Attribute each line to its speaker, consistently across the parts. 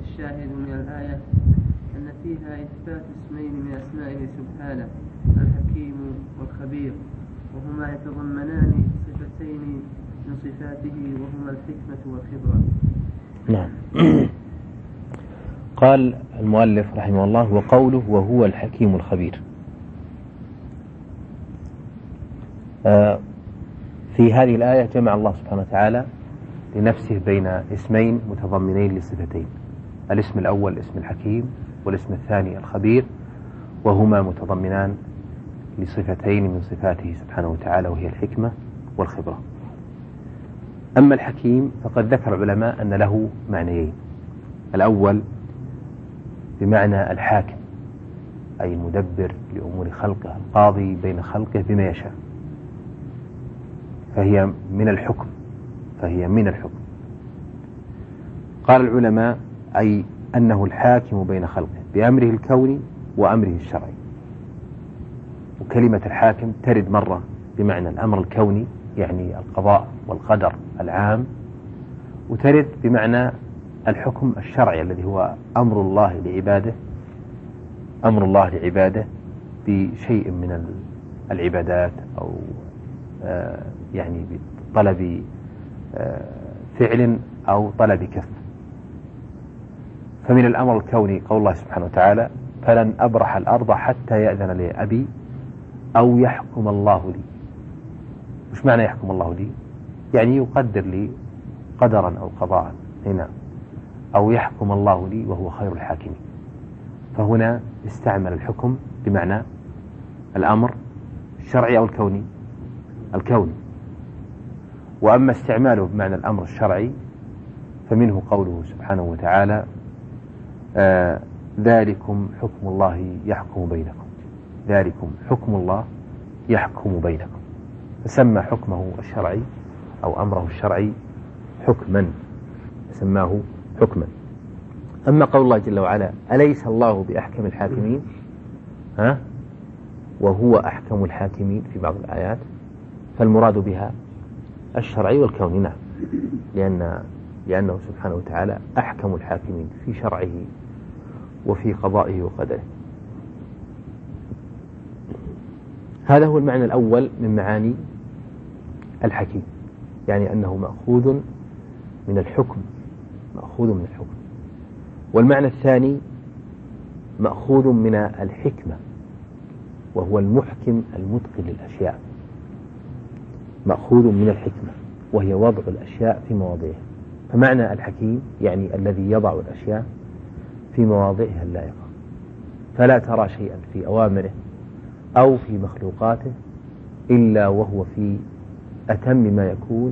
Speaker 1: الشاهد من الآية أن فيها إثبات اسمين من أسمائه سبحانه الحكيم والخبير، وهما يتضمنان صفتين من صفاته وهما الحكمة والخبرة.
Speaker 2: نعم. قال المؤلف رحمه الله: وقوله وهو الحكيم الخبير. في هذه الآية جمع الله سبحانه وتعالى لنفسه بين اسمين متضمنين لصفتين، الاسم الأول اسم الحكيم والاسم الثاني الخبير، وهما متضمنان لصفتين من صفاته سبحانه وتعالى وهي الحكمة والخبرة. أما الحكيم فقد ذكر العلماء أن له معنيين: الأول بمعنى الحاكم أي المدبر لأمور خلقه، القاضي بين خلقه بما يشاء، فهي من الحكم. قال العلماء أي أنه الحاكم بين خلقه بأمره الكوني وأمره الشرعي. وكلمة الحاكم ترد مرة بمعنى الأمر الكوني يعني القضاء والقدر العام، وترد بمعنى الحكم الشرعي الذي هو أمر الله لعباده بشيء من العبادات أو يعني بطلب فعل أو طلب كف. فمن الأمر الكوني قول الله سبحانه وتعالى: فلن أبرح الأرض حتى يأذن لي أبي أو يحكم الله لي. وش معنى يحكم الله لي؟ يعني يقدر لي قدرا أو قضاء هنا، أو يحكم الله لي وهو خير الحاكمين. فهنا استعمل الحكم بمعنى الأمر الشرعي أو الكوني. وأما استعماله بمعنى الأمر الشرعي فمنه قوله سبحانه وتعالى: ذلكم حكم الله يحكم بينكم. ذلكم حكم الله يحكم بينكم، فسمى حكمه الشرعي أو أمره الشرعي حكما، سماه حكما. أما قول الله جل وعلا: أليس الله بأحكم الحاكمين؟ وهو أحكم الحاكمين في بعض الآيات، فالمراد بها الشرعي والكوني. نعم، لأنه سبحانه وتعالى أحكم الحاكمين في شرعه وفي قضائه وقدره. هذا هو المعنى الأول من معاني الحكيم، يعني أنه مأخوذ من الحكم. والمعنى الثاني مأخوذ من الحكمة، وهو المحكم المتقن للأشياء. مأخوذ من الحكمة وهي وضع الأشياء في مواضعها. فمعنى الحكيم يعني الذي يضع الأشياء في مواضعها اللائقة، فلا ترى شيئا في أوامره أو في مخلوقاته إلا وهو في أتم ما يكون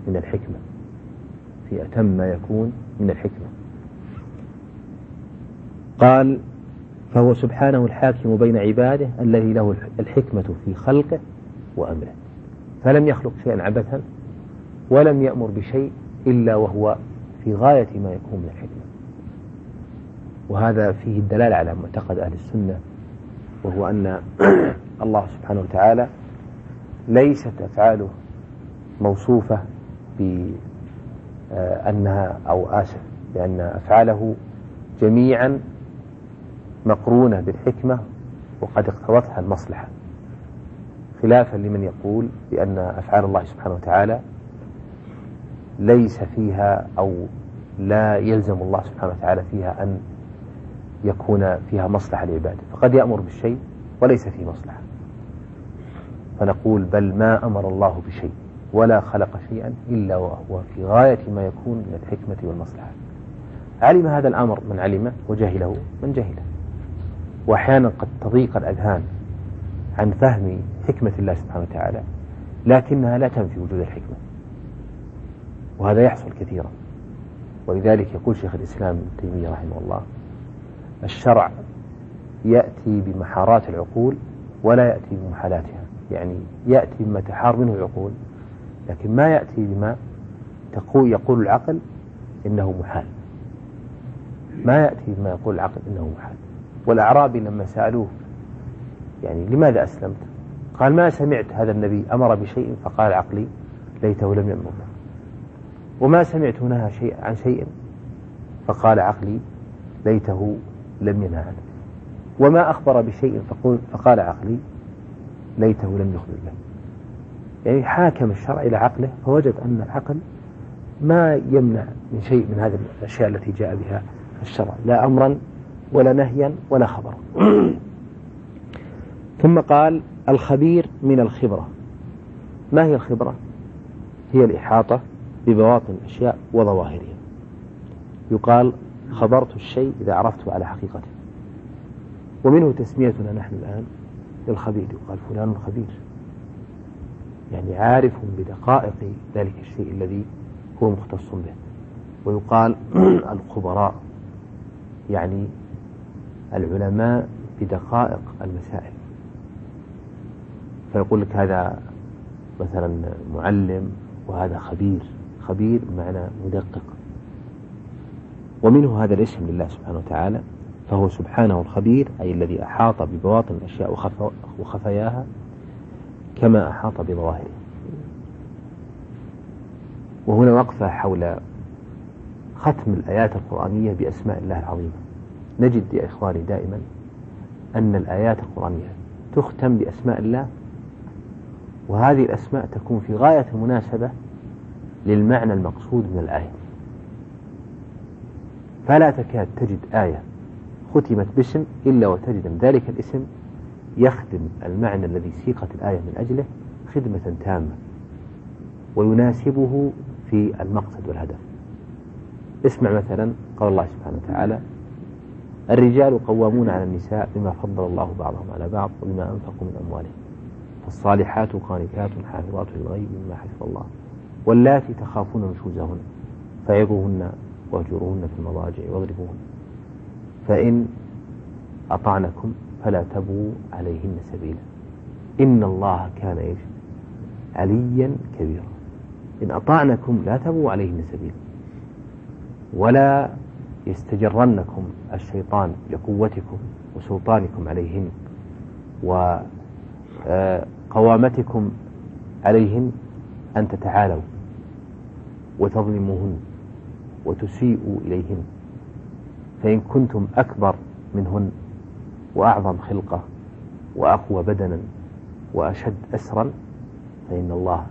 Speaker 2: من الحكمة. قال: فهو سبحانه الحاكم بين عباده الذي له الحكمة في خلقه وأمره، فلم يخلق شيئا عبثا ولم يأمر بشيء إلا وهو في غاية ما يكون من الحكمة. وهذا فيه الدلالة على معتقد أهل السنة، وهو أن الله سبحانه وتعالى ليست أفعاله موصوفة بأنها لأن أفعاله جميعا مقرونة بالحكمة وقد اقتضتها المصلحة، خلافا لمن يقول بأن أفعال الله سبحانه وتعالى ليس فيها أو لا يلزم الله سبحانه وتعالى فيها أن يكون فيها مصلحة لعباده، فقد يأمر بالشيء وليس فيه مصلحة، فنقول بل ما أمر الله بشيء ولا خلق شيئا إلا وهو في غاية ما يكون من الحكمة والمصلحة. علم هذا الأمر من علمه، وجهله من جهله. وأحيانا قد تضيق الأذهان عن فهم حكمة الله سبحانه وتعالى، لكنها لا تنفي وجود الحكمة، وهذا يحصل كثيرا. ولذلك يقول شيخ الإسلام ابن تيمية رحمه الله: الشرع يأتي بمحارات العقول ولا يأتي بمحالاتها، يعني يأتي بما تحار منه العقول، لكن ما يأتي بما يقول العقل إنه محال. والأعرابي لما سألوه يعني لماذا أسلمت؟ قال: ما سمعت هذا النبي أمر بشيء فقال عقلي ليته لم يأمر به، وما سمعت نهى عن شيء فقال عقلي ليته لم ينه عنه. وما أخبر بشيء فقال عقلي ليته لم يخبر به. يعني حاكم الشرع إلى عقله فوجد أن العقل ما يمنع من شيء من هذه الأشياء التي جاء بها الشرع، لا أمرا ولا نهيا ولا خبرا. ثم قال الخبير من الخبرة. ما هي الخبرة؟ هي الإحاطة ببواطن الأشياء وظواهرها. يقال خبرت الشيء إذا عرفته على حقيقته. ومنه تسميتنا نحن الآن للخبير، يقال فلان خبير، يعني عارف بدقائق ذلك الشيء الذي هو مختص به. ويقال الخبراء، يعني العلماء بدقائق المسائل. فيقول لك هذا مثلا معلم وهذا خبير، خبير بمعنى مدقق. ومنه هذا الاسم لله سبحانه وتعالى، فهو سبحانه الخبير، أي الذي أحاط ببواطن الأشياء وخفاياها كما أحاط بظواهرها. وهنا وقفة حول ختم الآيات القرآنية بأسماء الله العظيمة. نجد يا إخواني دائما أن الآيات القرآنية تختم بأسماء الله، وهذه الأسماء تكون في غاية المناسبة للمعنى المقصود من الآية. فلا تكاد تجد آية ختمت باسم إلا وتجد أن ذلك الاسم يخدم المعنى الذي سيقت الآية من أجله خدمة تامة ويناسبه في المقصد والهدف. اسمع مثلا قال الله سبحانه وتعالى الرجال قوامون على النساء بما فضل الله بعضهم على بعض وبما أنفقوا من أموالهم فالصالحات قانتات حافظات للغيب بما حفظ الله واللاتي تخافون نشوزهن فعظوهن واهجروهن في المضاجع واضربوهن فإن أطعنكم فلا تبغوا عليهن سبيلا إن الله كان إيش عليا كبيرا. إن أطعنكم لا تبغوا عليهن سبيلا ولا يستجرنكم الشيطان لقوتكم وسلطانكم عليهن وقوامتكم عليهن أن تتعالوا وتظلموهن وتسيئوا إليهن فإن كنتم أكبر منهن وأعظم خلقة وأقوى بدنا وأشد أسرا فإن الله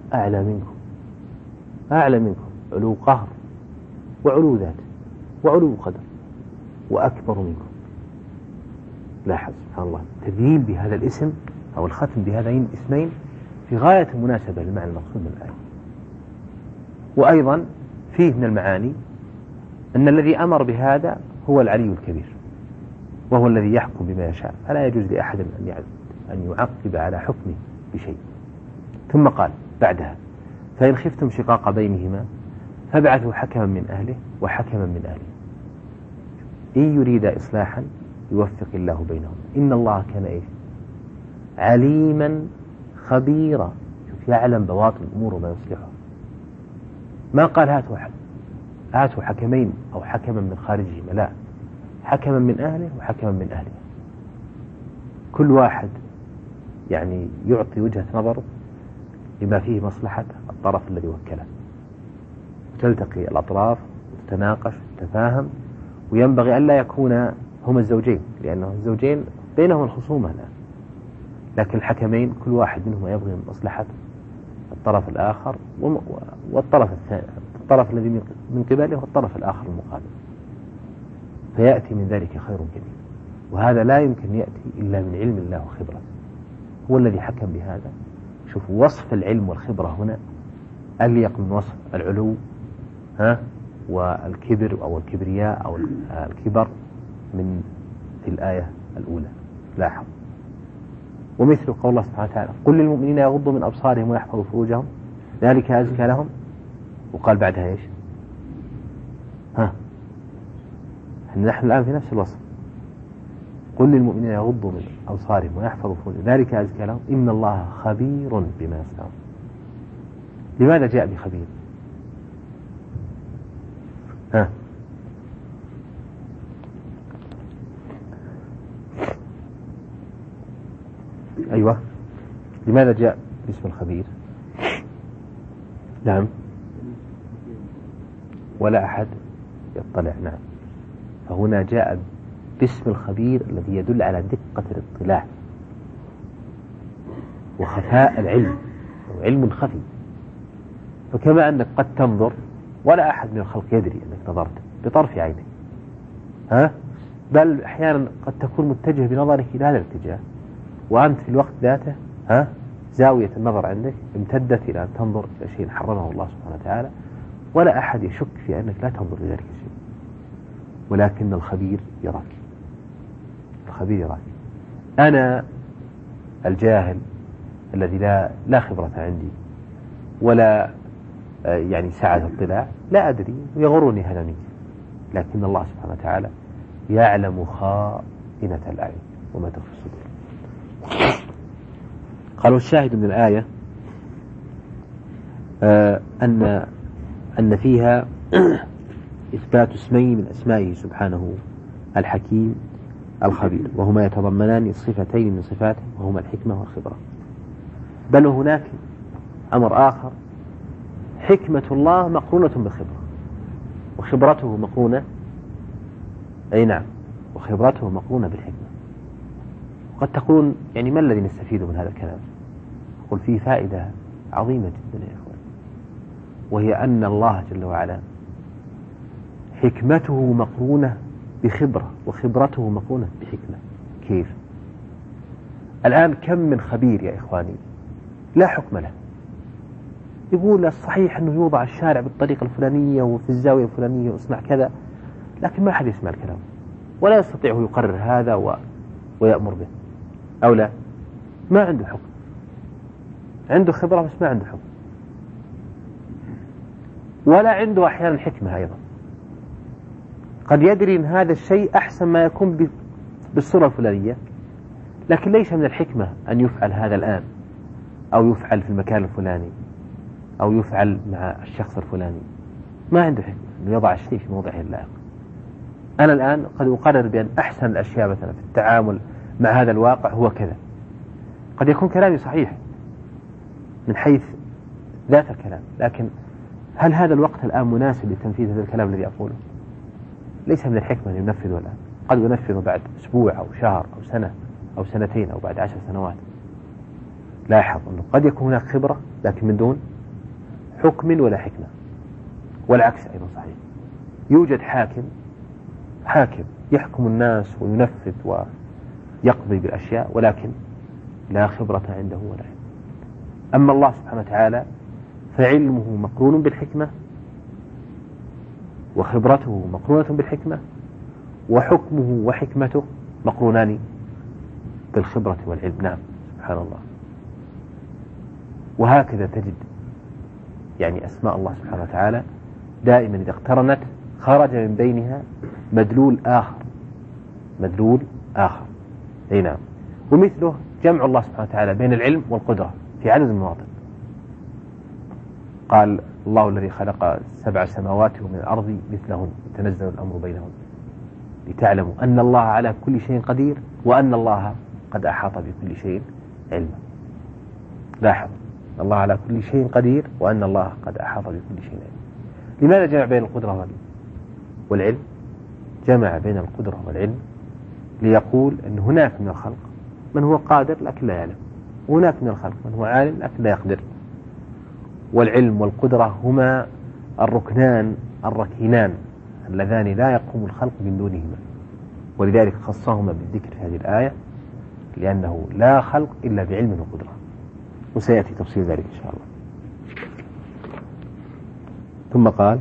Speaker 2: أعلى منكم علو قهر وعلو ذات وعلو قدر وأكبر منكم. لاحظ سبحان الله تذييل بهذا الاسم أو الختم بهذين الاسمين في غاية المناسبة للمعنى المقصود من الآية. وأيضا فيه من المعاني أن الذي أمر بهذا هو العلي الكبير وهو الذي يحكم بما يشاء فلا يجوز لأحد أن يعقب على حكمه بشيء. ثم قال بعدها فإن خفتم شقاق بينهما فابعثوا حكما من أهله وحكما من أهله إن يريد إصلاحا يوفق الله بينهم إن الله كان إيش عليما خبيرا. شوف يعلم بواطن الأمور وما يصلحها. ما قال هاتوا حكمين أو حكما من خارجهما، لا، حكما من أهله وحكما من أهله. كل واحد يعني يعطي وجهة نظر لما فيه مصلحة الطرف الذي وكله وتلتقي الأطراف وتتناقش وتتفاهم. وينبغي أن لا يكون هما الزوجين لأنه الزوجين بينهم الخصومة الآن، لكن الحكمين كل واحد منهما يبغي مصلحة الطرف الآخر والطرف الثاني الطرف الذي من قبله والطرف الآخر المقابل فيأتي من ذلك خير كبير. وهذا لا يمكن يأتي إلا من علم الله وخبرة. هو الذي حكم بهذا. شوفوا وصف العلم والخبرة هنا أليق من وصف العلو والكبر أو الكبرياء أو الكبر من في الآية الأولى. لاحظ. ومثل قول الله سبحانه وتعالى قل للمؤمنين يغضوا من أبصارهم ويحفظوا فروجهم ذلك أزكى لهم. وقال بعدها إيش نحن الآن في نفس الوصف قل للمؤمنين يغضوا من أبصارهم ويحفظوا فروجهم ذلك أزكى لهم إن الله خبير بما يصنعون. لماذا جاء بخبير؟ أيوة لماذا جاء باسم الخبير؟ نعم ولا أحد يطلع. نعم فهنا جاء باسم الخبير الذي يدل على دقة الاطلاع وخفاء العلم، علم خفي. فكما أنك قد تنظر ولا أحد من الخلق يدري أنك نظرت بطرف عينك، بل أحيانا قد تكون متجه بنظرك إلى هذا الاتجاه وأنت في الوقت ذاته زاوية النظر عندك امتدت إلى أن تنظر إلى شيء حرمه الله سبحانه وتعالى، ولا أحد يشك في أنك لا تنظر إلى ذلك الشيء، ولكن الخبير يراك. الخبير يراك. أنا الجاهل الذي لا خبرة عندي ولا يعني سعة اطلاع لا أدري ويغرني هذا مني، لكن الله سبحانه وتعالى يعلم خائنة الأعين وما تخفي الصدور. قالوا الشاهد من الآية أن فيها إثبات اسمين من أسمائه سبحانه الحكيم الخبير، وهما يتضمنان صفتين من صفاته وهما الحكمة والخبرة. بل هناك أمر آخر، حكمة الله مقرونة بالخبرة وخبرته مقرونة وخبرته مقرونة بالحكمة. وقد تقول يعني ما الذي نستفيد من هذا الكلام؟ أقول فيه فائدة عظيمة جدا يا إخوان، وهي أن الله جل وعلا حكمته مقرونة بخبرة وخبرته مقرونة بحكمة. كيف؟ الآن كم من خبير يا إخواني لا حكم له، يقول الصحيح أنه يوضع الشارع بالطريقة الفلانية وفي الزاوية الفلانية واصنع كذا، لكن ما أحد يسمع الكلام ولا يستطيع يقرر هذا ويأمر به أو لا. ما عنده حكم، عنده خبرة بس ما عنده حكم، ولا عنده أحيانا حكمة أيضا. قد يدري أن هذا الشيء أحسن ما يكون بالصورة الفلانية، لكن ليس من الحكمة أن يفعل هذا الآن أو يفعل في المكان الفلاني أو يفعل مع الشخص الفلاني. ما عنده حكمة أن يضع الشيء في موضعه اللائق. أنا الآن قد أقرر بأن أحسن الأشياء مثلا في التعامل مع هذا الواقع هو كذا، قد يكون كلامي صحيح من حيث ذات الكلام، لكن هل هذا الوقت الآن مناسب لتنفيذ هذا الكلام الذي أقوله؟ ليس من الحكمة أن ينفذه الآن، قد ينفذه بعد أسبوع أو شهر أو سنة أو سنتين أو بعد 10 سنوات. لاحظ أنه قد يكون هناك خبرة لكن من دون حكم ولا حكمة، والعكس أيضا صحيح. يوجد حاكم يحكم الناس وينفذ ويقضي بالأشياء ولكن لا خبرة عنده ولا حكمة. أما الله سبحانه وتعالى فعلمه مقرون بالحكمة وخبرته مقرونة بالحكمة وحكمه وحكمته مقرونان بالخبرة والعلم. نعم سبحان الله. وهكذا تجد يعني أسماء الله سبحانه وتعالى دائما إذا اقترنت خرج من بينها مدلول آخر. أي نعم. ومثله جمع الله سبحانه وتعالى بين العلم والقدرة في عدد المواطن. قال الله الذي خلق 7 سماوات ومن الأرض مثلهن يتنزل الأمر بينهن لتعلموا أن الله على كل شيء قدير وأن الله قد أحاط بكل شيء علما. لاحظ، الله على كل شيء قدير وأن الله قد أحاط بكل شيء علما. لماذا جمع بين القدرة والعلم؟ جمع بين القدرة والعلم ليقول أن هناك من الخلق من هو قادر لكن لا يعلم، وهناك من الخلق من هو عالم لكن لا يقدر. والعلم والقدرة هما الركنان الركينان اللذان لا يقوم الخلق من دونهما، ولذلك خصهما بالذكر في هذه الآية، لأنه لا خلق إلا بعلم وقدرة، وسيأتي تفصيل ذلك إن شاء الله. ثم قال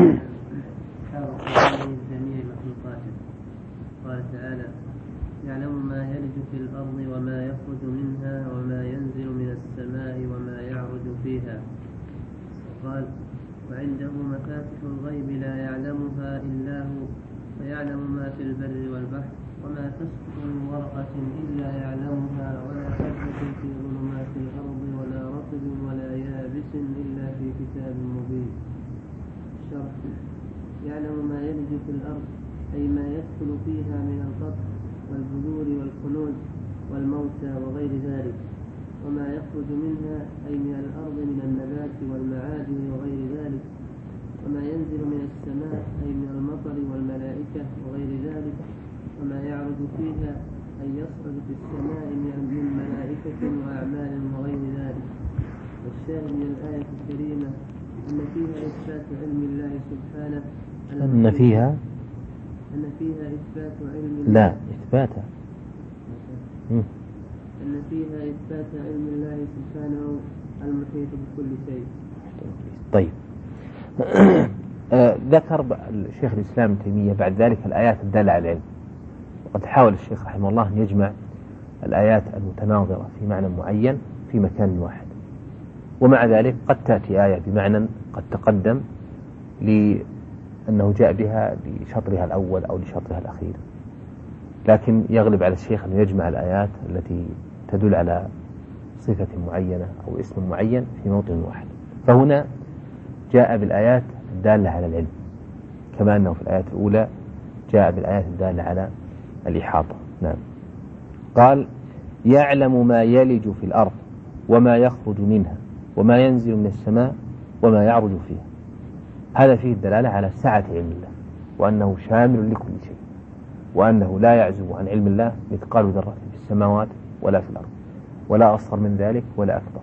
Speaker 1: قال تعالى: يعلم ما يلج في الأرض وما يخرج منها وما ينزل من السماء وما يعرج فيها. قال: وعنده مفاتح الغيب لا يعلمها إلا هو ويعلم ما في البر والبحر وما تسقط من ورقة إلا يعلمها ولا حبة في ظلمات الأرض ولا رطب ولا يابس إلا في كتاب مبين. الشرح: يعلم ما يلج في الأرض أي ما يدخل فيها من القطر والبذور والكنوز والموتى وغير ذلك، وما يخرج منها أي من الأرض من النبات والمعادن وغير ذلك، وما ينزل من السماء أي من المطر والملائكة وغير ذلك، وما يعرج فيها أي يصعد في السماء من ملائكة وأعمال وغير ذلك. والشاهد من الآية الكريمة أن فيها إثبات علم الله سبحانه
Speaker 2: أن فيها إثبات علم الله. لا إثباته
Speaker 1: أن فيها إثبات علم الله سبحانه المحيط بكل شيء.
Speaker 2: طيب. ذكر الشيخ الإسلام ابن تيمية بعد ذلك الآيات الدالة على العلم، وقد حاول الشيخ رحمه الله أن يجمع الآيات المتناظرة في معنى معين في مكان واحد، ومع ذلك قد تأتي آية بمعنى قد تقدم لأنه جاء بها لشطرها الأول أو لشطرها الأخير، لكن يغلب على الشيخ أن يجمع الآيات التي تدل على صفة معينة أو اسم معين في موطن واحد. فهنا جاء بالآيات الدالة على العلم، كما أنه في الآيات الأولى جاء بالآيات الدالة على الإحاطة. نعم. قال يعلم ما يلج في الأرض وما يخرج منها وما ينزل من السماء وما يعرج فيها. هذا فيه الدلالة على سعة علم الله، وأنه شامل لكل شيء، وأنه لا يعزب عن علم الله مثقال ذرة في السماوات ولا في الأرض، ولا أصغر من ذلك ولا أكبر.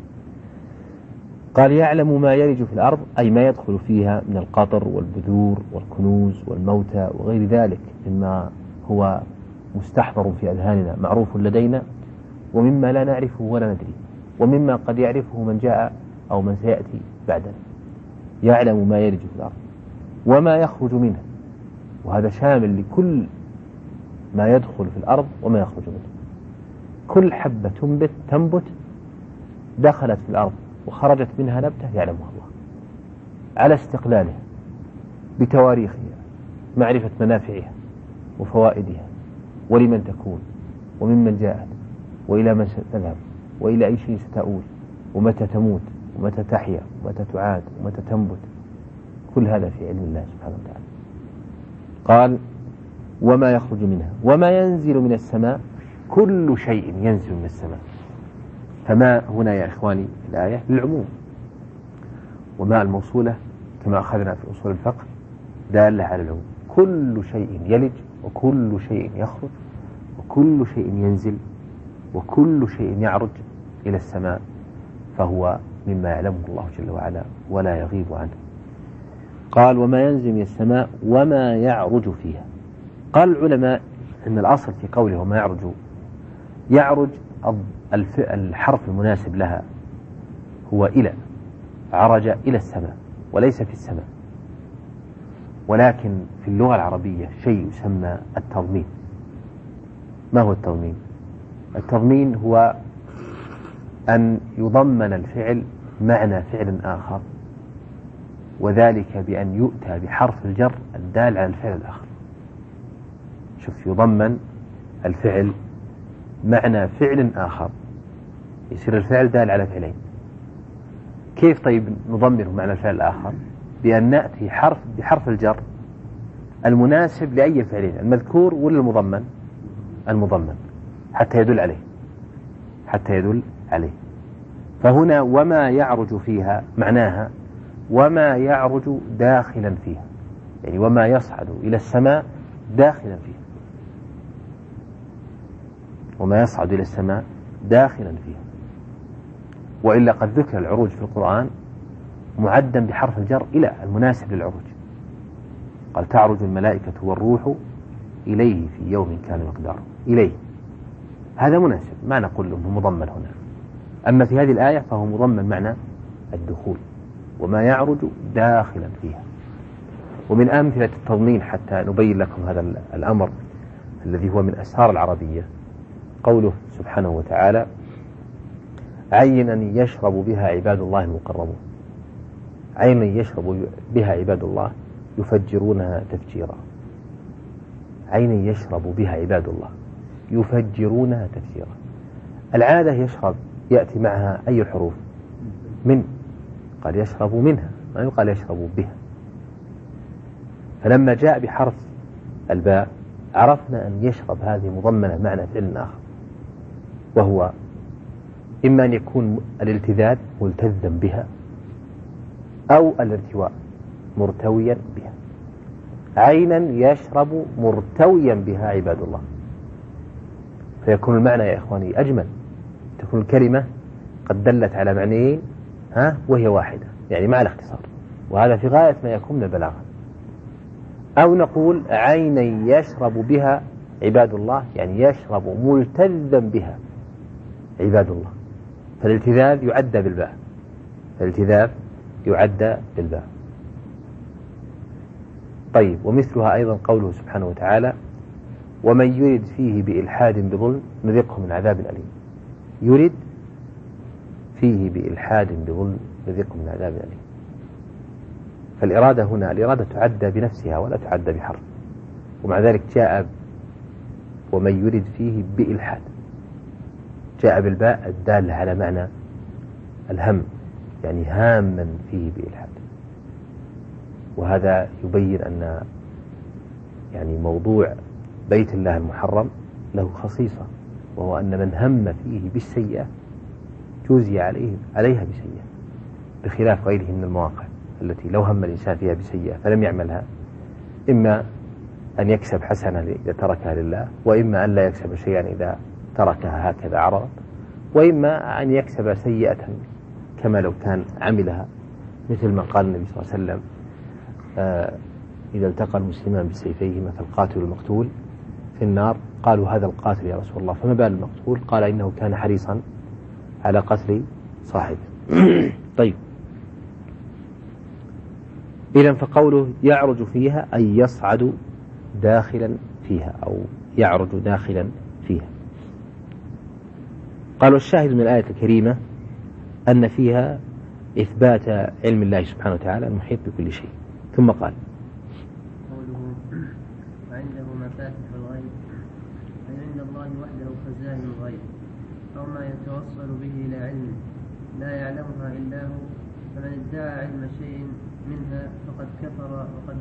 Speaker 2: قال يعلم ما يلج في الأرض أي ما يدخل فيها من القطر والبذور والكنوز والموتى وغير ذلك مما هو مستحضر في أذهاننا معروف لدينا، ومما لا نعرفه ولا ندري، ومما قد يعرفه من جاء أو من سيأتي بعدنا. يعلم ما يلج في الأرض وما يخرج منها، وهذا شامل لكل ما يدخل في الأرض وما يخرج منها. كل حبة تنبت دخلت في الأرض وخرجت منها نبتة يعلمها الله على استقلالها بتواريخها، معرفة منافعها وفوائدها ولمن تكون وممن جاءت وإلى من ستذهب وإلى أي شيء ستؤول ومتى تموت ومتى تحيا ومتى تعاد ومتى تنبت. كل هذا في علم الله سبحانه وتعالى. قال وما يخرج منها وما ينزل من السماء، كل شيء ينزل من السماء. فما هنا يا إخواني في الآية للعموم، وما الموصولة كما أخذنا في أصول الفقه دالة على العموم. كل شيء يلج وكل شيء يخرج وكل شيء ينزل وكل شيء يعرج إلى السماء، فهو مما يعلمه الله جل وعلا ولا يغيب عنه. قال وما ينزل من السماء وما يعرج فيها. قال العلماء أن الأصل في قوله وما يعرج الحرف المناسب لها هو إلى، عرج إلى السماء وليس في السماء. ولكن في اللغة العربية شيء يسمى التضمين. ما هو التضمين؟ التضمين هو أن يضمن الفعل معنى فعل آخر، وذلك بأن يؤتى بحرف الجر الدال على الفعل الآخر. شوف، يضمن الفعل معنى فعل آخر، يصير الفعل دال على فعلين. كيف طيب نضمنه معنى الفعل الآخر؟ بأن نأتي بحرف الجر المناسب لأي فعلين، المذكور ولا المضمن؟ المضمن، حتى يدل عليه. فهنا وما يعرج فيها معناها وما يعرج داخلا فيها، يعني وما يصعد إلى السماء داخلا فيها، وما يصعد إلى السماء داخلا فيها. وإلا قد ذكر العروج في القرآن معدا بحرف الجر إلى المناسب للعروج. قال تعرج الملائكة والروح إليه في يوم كان مقداره. إليه هذا مناسب، ما نقول له مضمن هنا. أما في هذه الآية فهو مضمن معنى الدخول، وما يعرج داخلا فيها. ومن أمثلة التضمين حتى نبين لكم هذا الأمر الذي هو من أسرار العربية قوله سبحانه وتعالى عينا يشرب بها عباد الله المقربون. عينا يشرب بها عباد الله يفجرونها تفجيرا. عينا يشرب بها عباد الله يفجرونها تفجيرا. العادة يشرب يأتي معها أي الحروف؟ من، قال يشرب منها، ما يقال يشرب بها. فلما جاء بحرف الباء عرفنا أن يشرب هذه مضمنة معنى فعل آخر، وهو إما أن يكون الالتذاذ ملتذا بها أو الارتواء. مرتويا بها. عينا يشرب مرتويا بها عباد الله، فيكون المعنى يا إخواني أجمل، تكون الكلمة قد دلت على معنيين وهي واحدة، يعني مع الاختصار، وهذا في غاية ما يكون من البلاغة. أو نقول عينا يشرب بها عباد الله، يعني يشرب ملتذا بها عباد الله، فالالتذاذ يعدى بالباء، طيب. ومثلها أيضا قوله سبحانه وتعالى: ومن يرد فيه بإلحاد بظلم نذقه من عذاب أليم. يرد فيه بإلحاد بظلم نذقه من عذاب أليم. فالإرادة هنا الإرادة تعدى بنفسها ولا تعدى بحرف، ومع ذلك جاء ومن يرد فيه بإلحاد، جاء بالباء الدالة على معنى الهم، يعني هاما فيه بإلحاد. وهذا يبين أن يعني موضوع بيت الله المحرم له خصيصة، وهو أن من هم فيه بالسيئة جوزي عليها بسيئة، بخلاف غيره من المواقع التي لو هم الإنسان فيها بسيئة فلم يعملها، إما أن يكسب حسنة إذا تركها لله، وإما أن لا يكسب شيئا إذا تركها هكذا عرض، وإما أن يكسب سيئة كما لو كان عملها، مثل ما قال النبي صلى الله عليه وسلم: إذا التقى المسلمان بسيفيهما فالقاتل والمقتول في النار. قالوا: هذا القاتل يا رسول الله، فما بال المقتول؟ قال: إنه كان حريصا على قتل صاحبه. طيب، إذن فقوله يعرج فيها أي يصعد داخلا فيها، أو يعرج داخلا فيها. قالوا: الشاهد من الآية الكريمة أن فيها إثبات علم الله سبحانه وتعالى المحيط بكل شيء. ثم قال:
Speaker 1: قوله: وعنده مفاتح الغيب، أي عند الله وحده خزائن الغيب، أو ما يتوصل به إلى علم لا يعلمها إلا هو، فمن ادعى علم شيء منها فقد كفر.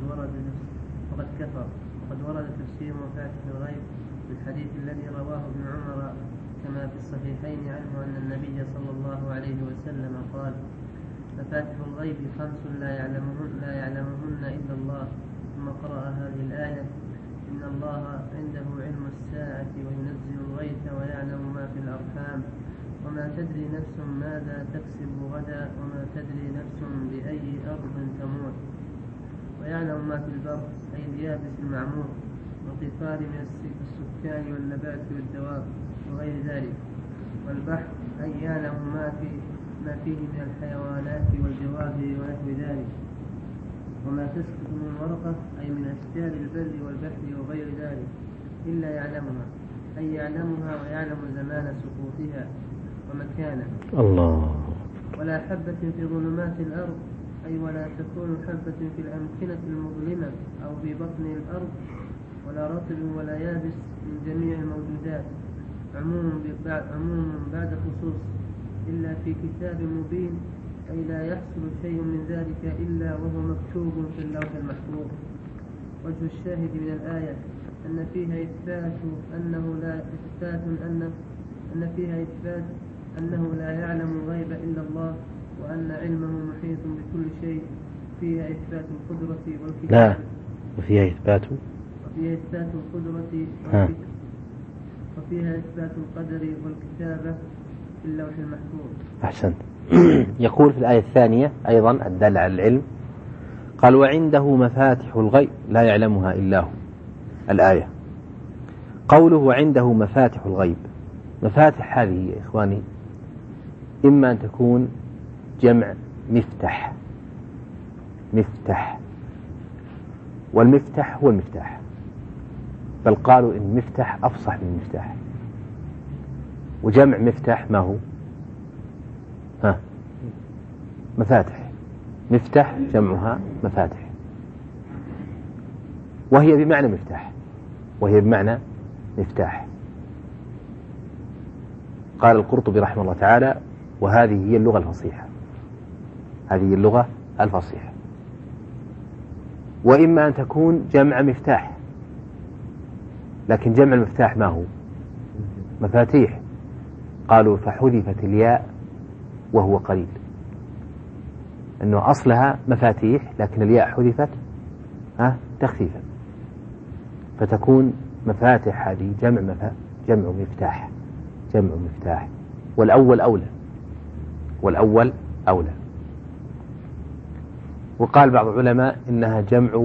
Speaker 1: وقد ورد تفسير مفاتح الغيب في الحديث الذي رواه ابن عمر كما في الصحيحين عنه أن النبي صلى الله عليه وسلم قال: مفاتح الغيب 5 لا يعلمهن إلا الله. ثم قرأ هذه الآية: إن الله عنده علم الساعة وينزل الغيث ويعلم ما في الأرحام وما تدري نفس ماذا تكسب غدا وما تدري نفس بأي أرض تموت، ويعلم ما في البر أي اليابس المعمور والقفار من السكان والنبات والدواب وغير ذلك، والبحر أي يعلم ما فيه من الحيوانات والجواهر ونحو ذلك، وما تسقط من ورقة أي من أشجار البر والبحر وغير ذلك إلا يعلمها، أي يعلمها ويعلم زمان سقوطها ومكانها.
Speaker 2: الله.
Speaker 1: ولا حبة في ظلمات الأرض، أي ولا تكون حبة في الأمكنة المظلمة أو في بطن الأرض، ولا رطب ولا يابس من جميع الموجودات، عموم بعد خصوص، إلا في كتاب مبين، أي لا يحصل شيء من ذلك إلا وهو مكتوب في اللوح المحفوظ. وجه الشاهد من الآية أن فيها إثبات أنه لا يعلم الغيب إلا الله، وأن علمه محيط بكل شيء. فيها إثبات القدرة والكتابة.
Speaker 2: لا، وفيها إثبات
Speaker 1: القدرة وفيها إثبات القدر والكتابة في اللوح المحفوظ.
Speaker 2: أحسنت. يقول في الآية الثانية أيضا الدالة على العلم، قال: وعنده مفاتح الغيب لا يعلمها إلا هو. الآية قوله وعنده مفاتح الغيب، مفاتح هذه يا إخواني إما أن تكون جمع مفتح، والمفتح هو المفتاح، بل قالوا إن مفتح أفصح من مفتاح. وجمع مفتاح ما هو؟ مفاتح. مفتح جمعها مفاتح، وهي بمعنى مفتاح. قال القرطبي رحمه الله تعالى: وهذه هي اللغة الفصيحة. وإما أن تكون جمع مفتاح، لكن جمع المفتاح ما هو؟ مفاتيح. قالوا: فحذفت الياء وهو قليل، أنه أصلها مفاتيح لكن الياء حذفت تخفيفا، فتكون مفاتح هذه جمع مفتاح، جمع مفتاح، والأول أولى. وقال بعض العلماء إنها جمع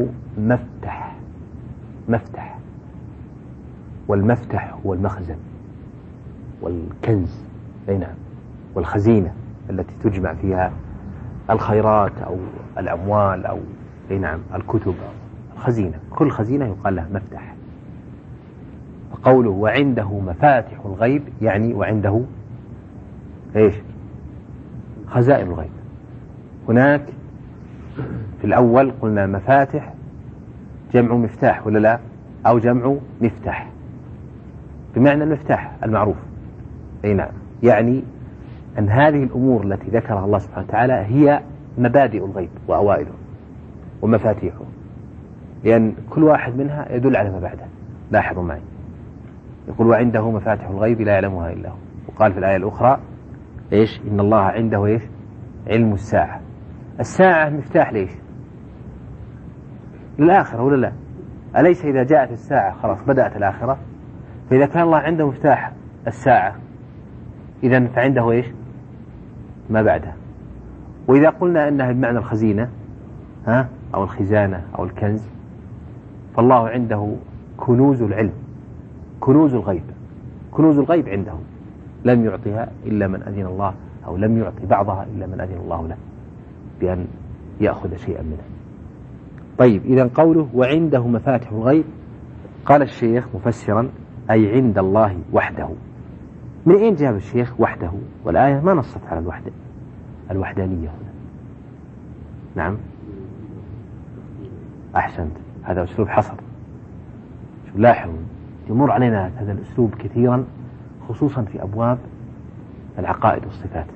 Speaker 2: مفتح، والمفتح هو المخزن والكنز، أي نعم، والخزينة التي تجمع فيها الخيرات أو الأموال أو أي نعم الكتب، الخزينة، كل خزينة يقال لها مفتح. فقوله وعنده مفاتح الغيب يعني وعنده إيش؟ خزائن الغيب. هناك في الأول قلنا مفاتح جمع مفتاح ولا لا، أو جمع مفتاح بمعنى المفتاح المعروف، أي نعم، يعني أن هذه الأمور التي ذكرها الله سبحانه وتعالى هي مبادئ الغيب وأوائله ومفاتيحه، لأن كل واحد منها يدل على ما بعده. لاحظوا معي، يقول وعنده مفاتح الغيب لا يعلمها إلا هو، وقال في الآية الأخرى إيش؟ إن الله عنده إيش؟ علم الساعة. الساعة مفتاح ليش؟ للآخرة ولا لا؟ أليس إذا جاءت الساعة خلاص بدأت الآخرة؟ فإذا كان الله عنده مفتاح الساعة إذن فعنده إيش؟ ما بعدها. وإذا قلنا أنها بمعنى الخزينة أو الخزانة أو الكنز، فالله عنده كنوز العلم، كنوز الغيب عنده لم يعطيها إلا من أذن الله، أو لم يعطي بعضها إلا من أذن الله له بأن يأخذ شيئا منه. طيب، إذن قوله وعنده مفاتح الغيب، قال الشيخ مفسرا أي عند الله وحده. من أين جاب الشيخ وحده؟ والآية ما نصت على الوحدانية هنا. نعم، أحسنت، هذا أسلوب حصر. لاحظوا يمر علينا هذا الأسلوب كثيرا، خصوصا في أبواب العقائد والصفات،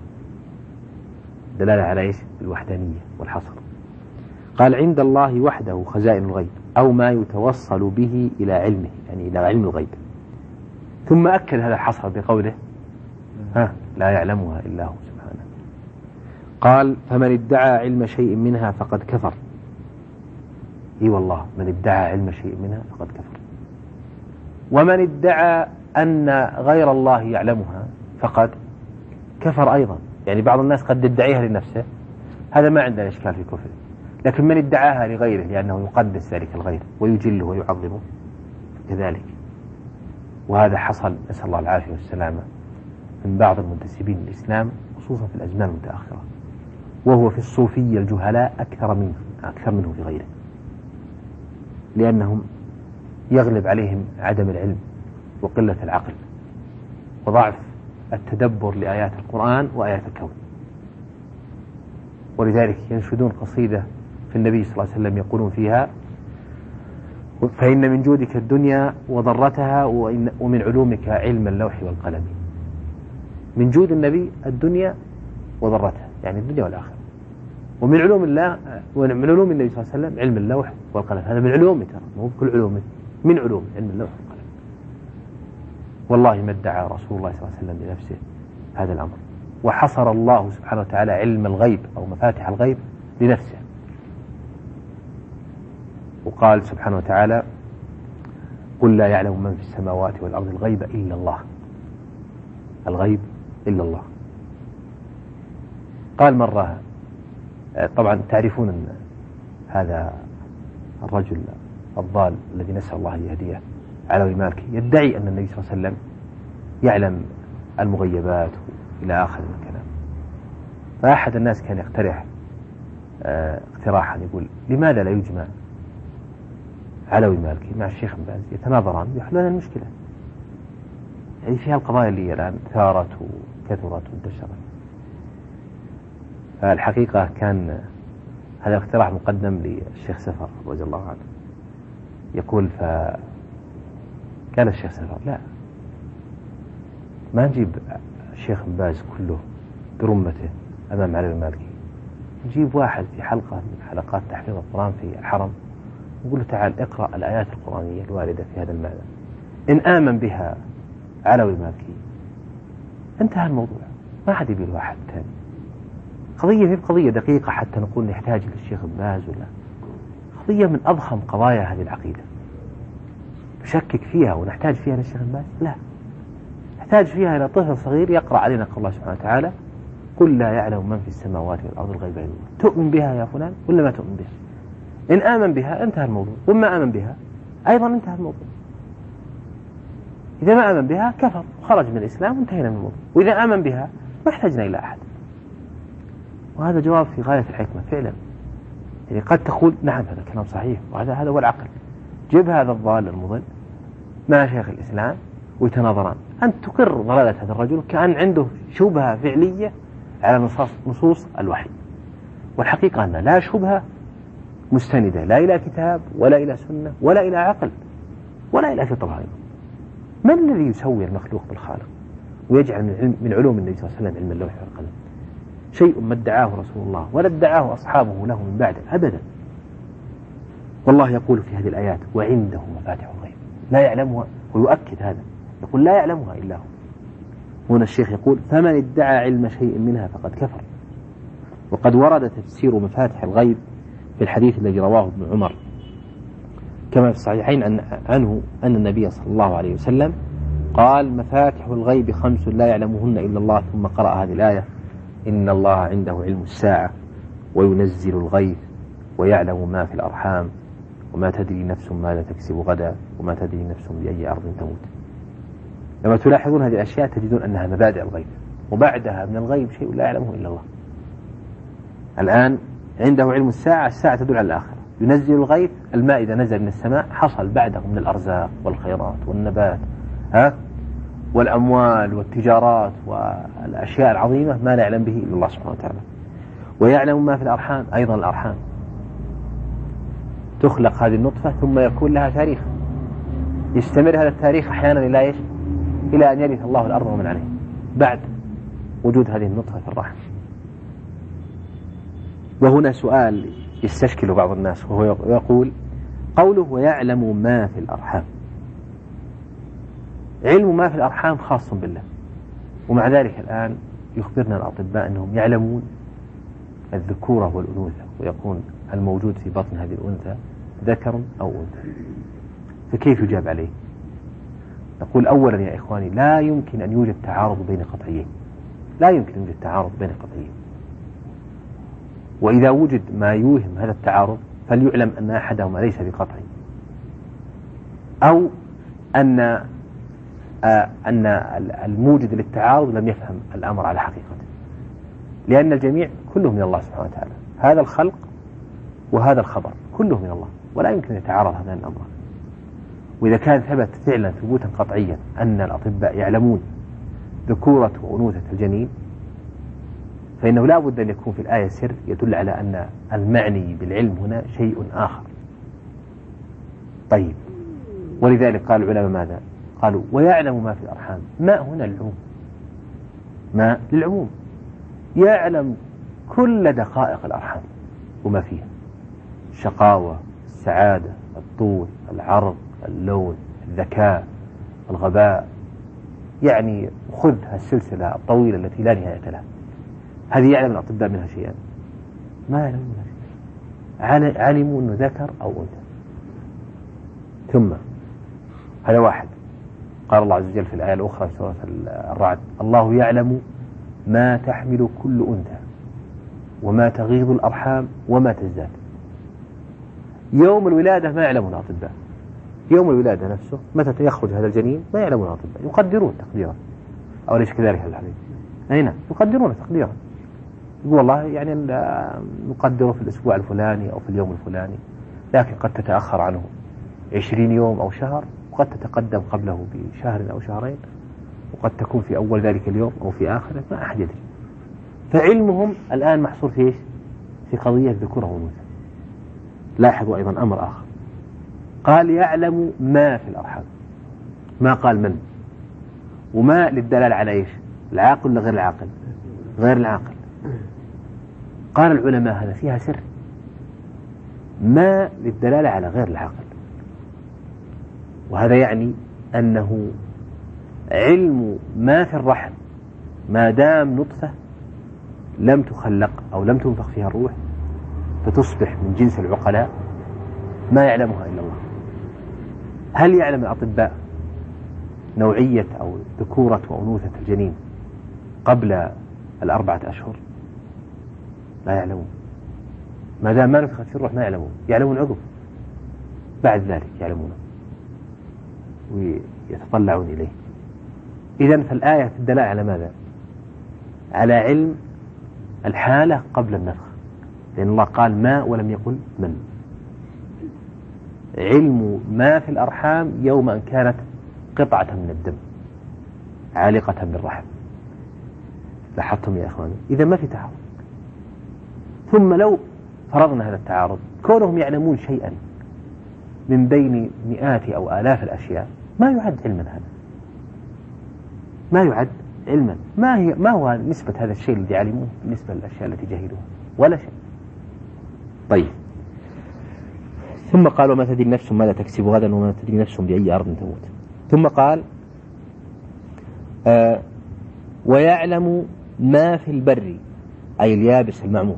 Speaker 2: دلالة على إيش؟ الوحدانية والحصر. قال عند الله وحده خزائن الغيب أو ما يتوصل به إلى علمه، يعني إلى علم الغيب. ثم أكد هذا الحصر بقوله لا يعلمها إلا هو سبحانه. قال فمن ادعى علم شيء منها فقد كفر. إي والله، من ادعى علم شيء منها فقد كفر. ومن ادعى أن غير الله يعلمها فقد كفر أيضا. يعني بعض الناس قد يدعيها لنفسه، هذا ما عندنا إشكال في كفره، لكن من ادعاها لغيره لأنه يقدس ذلك الغير ويجله ويعظمه كذلك. وهذا حصل، نسأل الله العافية والسلامة، من بعض المنتسبين للإسلام خصوصا في الأزمان المتأخرة، وهو في الصوفية الجهلاء أكثر منه في غيره، لأنهم يغلب عليهم عدم العلم وقلة العقل وضعف التدبر لآيات القرآن وآيات الكون. ولذلك ينشدون قصيدة في النبي صلى الله عليه وسلم يقولون فيها فإن من جودك الدنيا وضرتها ومن علومك علم اللوح والقلم. من جود النبي الدنيا وضرتها، يعني الدنيا والآخرة. ومن علوم الله، ومن علوم النبي صلى الله عليه وسلم علم اللوح والقلم. هذا من علومه، ترى مو كل علومه، من علوم علم اللوح والقلم. والله ما ادعى رسول الله صلى الله عليه وسلم لنفسه هذا الأمر، وحصر الله سبحانه وتعالى علم الغيب أو مفاتح الغيب لنفسه. وقال سبحانه وتعالى قل لا يعلم من في السماوات والأرض الغيب إلا الله، الغيب إلا الله. قال مرة، طبعا تعرفون أن هذا الرجل الضال الذي نسأل الله أن يهديه، علوي مالكي، يدعي أن النبي صلى الله عليه وسلم يعلم المغيبات إلى آخر من الكلام. فأحد الناس كان يقترح اقتراحا، يقول لماذا لا يجمع علوي مالكي مع الشيخ بن باز يتناظران ويحلون المشكلة؟ يعني فيها القضايا اللي الآن ثارت وكثرت وانتشرت. فالحقيقة كان هذا الاقتراح مقدم للشيخ سفر رضي الله عنه، يقول فكان الشيخ سفر لا، ما نجيب الشيخ بن باز كله برمته أمام علوي مالكي، نجيب واحد في حلقة من حلقات تحفيظ القرآن في الحرم نقول له تعال اقرأ الآيات القرآنية الواردة في هذا المعنى، إن آمن بها علوي مالكي انتهى الموضوع، ما حد يبي الواحد ثاني، القضية هي قضية دقيقة حتى نقول نحتاج للشيخ ابن باز ولا، قضية من أضخم قضايا هذه العقيدة نشكك فيها ونحتاج فيها للشيخ ابن باز؟ لا، نحتاج فيها إلى طفل صغير يقرأ علينا قول الله سبحانه وتعالى قل لا يعلم من في السماوات والأرض الغيب إلا الله. تؤمن بها يا فلان ولا ما تؤمن بها؟ إن آمن بها انتهى الموضوع، وما آمن بها أيضا انتهى الموضوع. إذا ما آمن بها كفر وخرج من الإسلام وانتهينا من الموضوع، وإذا آمن بها ما احتاجنا إلى أحد. وهذا جواب في غاية الحكمة فعلا. يعني قد تقول نعم هذا كلام صحيح وهذا هو العقل، جيب هذا الضال المضل مع شيخ الإسلام ويتناظران، أنت تقر ضلالة هذا الرجل كأن عنده شبهة فعلية على نصوص الوحي، والحقيقة أن لا شبهة مستندة لا إلى كتاب ولا إلى سنة ولا إلى عقل ولا إلى فطرة. من الذي يسوي المخلوق بالخالق ويجعل من علوم النبي صلى الله عليه وسلم علم اللوح والقلم شيء ما ادعاه رسول الله ولا ادعاه أصحابه له من بعده أبدا؟ والله يقول في هذه الآيات وعنده مفاتح الغيب لا يعلمها، ويؤكد هذا يقول لا يعلمها إلا هو. هنا الشيخ يقول فمن ادعى علم شيء منها فقد كفر. وقد ورد تفسير مفاتح الغيب في الحديث الذي رواه ابن عمر كما في الصحيحين عنه أن النبي صلى الله عليه وسلم قال مفاتح الغيب 5 لا يعلمهن إلا الله، ثم قرأ هذه الآية إن الله عنده علم الساعة وينزل الغيث ويعلم ما في الأرحام وما تدري نفس ماذا تكسب غدا وما تدري نفس بأي أرض تموت. لما تلاحظون هذه الأشياء تجدون أنها مبادئ الغيب، وبعدها من الغيب شيء لا يعلمه إلا الله. الآن عنده علم الساعة، الساعة تدل على الآخرة. ينزل الغيث، الماء إذا نزل من السماء حصل بعده من الأرزاق والخيرات والنبات والأموال والتجارات والأشياء العظيمة ما لا يعلم به إلا الله سبحانه وتعالى. ويعلم ما في الأرحام، أيضا الأرحام تخلق هذه النطفة ثم يكون لها تاريخ، يستمر هذا التاريخ أحيانا إلى إيش؟ إلى أن يرث الله الأرض ومن عليه بعد وجود هذه النطفة في الرحم. وهنا سؤال يستشكل بعض الناس وهو يقول قوله ويعلم ما في الأرحام، علم ما في الأرحام خاص بالله، ومع ذلك الآن يخبرنا الأطباء أنهم يعلمون الذكورة والأنوثة، ويكون الموجود في بطن هذه الأنثى ذكر أو أنثى. فكيف يجاب عليه؟ نقول أولا يا إخواني لا يمكن أن يوجد تعارض بين قطعيين، لا يمكن أن يوجد تعارض بين قطعيين. وإذا وجد ما يوهم هذا التعارض فليعلم أن أحدهما ليس بقطعي، أو أن الموجد للتعارض لم يفهم الأمر على حقيقته، لأن الجميع كله من الله سبحانه وتعالى، هذا الخلق وهذا الخبر كله من الله، ولا يمكن أن يتعارض هذان الأمران. وإذا كان ثبت فعلا ثبوتا قطعيا أن الأطباء يعلمون ذكورة وأنوثة الجنين، فإنه لا بد أن يكون في الآية سر يدل على أن المعني بالعلم هنا شيء آخر. طيب، ولذلك قال العلماء ماذا؟ قالوا ويعلم ما في الأرحام، ما هنا للعموم، ما للعموم، يعلم كل دقائق الأرحام وما فيها، الشقاوة، السعادة، الطول، العرض، اللون، الذكاء، الغباء، يعني خذ السلسلة الطويلة التي لا نهاية لها، هذه يعلم الأطباء منها شيئا؟ ما يعلمون منها شيئا، علموا أنه ذكر أو أنثى. ثم هذا واحد. قال الله عز وجل في الآية الأخرى في سورة الرعد الله يعلم ما تحمل كل أنثى وما تغيض الأرحام وما تزداد. يوم الولادة ما يعلمون الأطباء، يوم الولادة نفسه متى يخرج هذا الجنين ما يعلمون الأطباء، يقدرون تقديرا، أو ليس كذلك هذا الحديث؟ أي نعم، يقدرون تقديرا، يقول الله يعني نقدره في الأسبوع الفلاني أو في اليوم الفلاني، لكن قد تتأخر عنه 20 يوم أو شهر، وقد تتقدم قبله بشهر أو شهرين، وقد تكون في أول ذلك اليوم أو في آخره، ما أحد يدري. فعلمهم الآن محصور في إيش؟ في قضية ذكورة وأنوثة. لاحظوا أيضا أمر آخر، قال يعلم ما في الأرحام، ما قال من، وما للدلالة على إيش؟ العاقل ولا غير العاقل؟ غير العاقل. قال العلماء هذا فيها سر، ما للدلالة على غير العاقل، وهذا يعني أنه علم ما في الرحم ما دام نطفة لم تخلق أو لم تنفخ فيها الروح فتصبح من جنس العقلاء ما يعلمها إلا الله. هل يعلم الأطباء نوعية أو ذكورة وأنوثة الجنين قبل 4 أشهر؟ لا يعلمون. ما دام ما نفخت في الروح ما يعلمون. يعلمون عقب بعد ذلك يعلمونه ويتطلعون إليه. إذن فالآية تدل على ماذا؟ على علم الحالة قبل النفخ، لأن الله قال ما ولم يقل من. علم ما في الأرحام يوم أن كانت قطعة من الدم عالقة بالرحم. لاحظتم يا إخواني؟ إذا ما في تعارض. ثم لو فرضنا هذا التعارض، كونهم يعلمون شيئا من بين مئات أو آلاف الأشياء ما يعد علما. هذا ما يعد علما. ما هو نسبة هذا الشيء الذي علموه بالنسبة للأشياء التي جهلوها؟ ولا شيء. طيب، ثم قال وما تدري نفس ماذا تكسب غدا وما تدري نفس بأي أرض تموت. ثم قال ويعلم ما في البر أي اليابس المعمور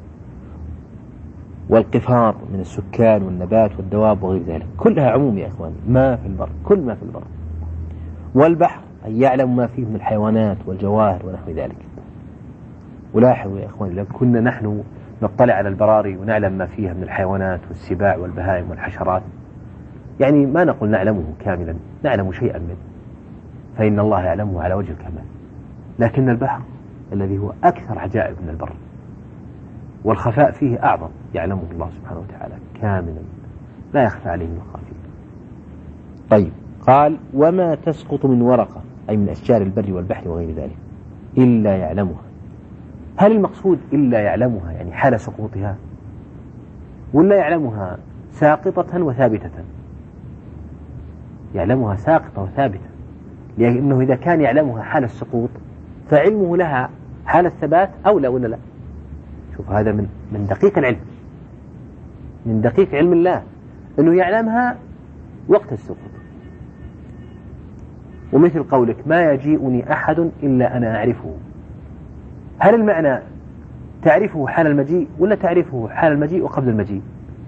Speaker 2: والقفار من السكان والنبات والدواب وغير ذلك، كلها عموم يا إخواني. ما في البر، كل ما في البر. والبحر أي يعلم ما فيه من الحيوانات والجواهر ونحو ذلك. ولاحظوا يا إخواني، لو كنا نحن نطلع على البراري ونعلم ما فيها من الحيوانات والسباع والبهائم والحشرات، يعني ما نقول نعلمه كاملا، نعلم شيئا منه، فإن الله يعلمه على وجه الكمال. لكن البحر الذي هو أكثر عجائب من البر والخفاء فيه أعظم يعلمه الله سبحانه وتعالى كاملا لا يخفى عليه مخافي. طيب، قال وما تسقط من ورقة أي من أشجار البر والبحر وغير ذلك إلا يعلمها. هل المقصود إلا يعلمها يعني حال سقوطها، ولا يعلمها ساقطة وثابتة؟ يعلمها ساقطة وثابتة، لأنه إذا كان يعلمها حال السقوط فعلمه لها حال الثبات أولى ولا لا؟ شوف، هذا من دقيق العلم، من دقيق علم الله أنه يعلمها وقت السقوط. ومثل قولك ما يجيئني أحد إلا أنا أعرفه، هل المعنى تعرفه حال المجيء ولا تعرفه حال المجيء وقبل المجيء؟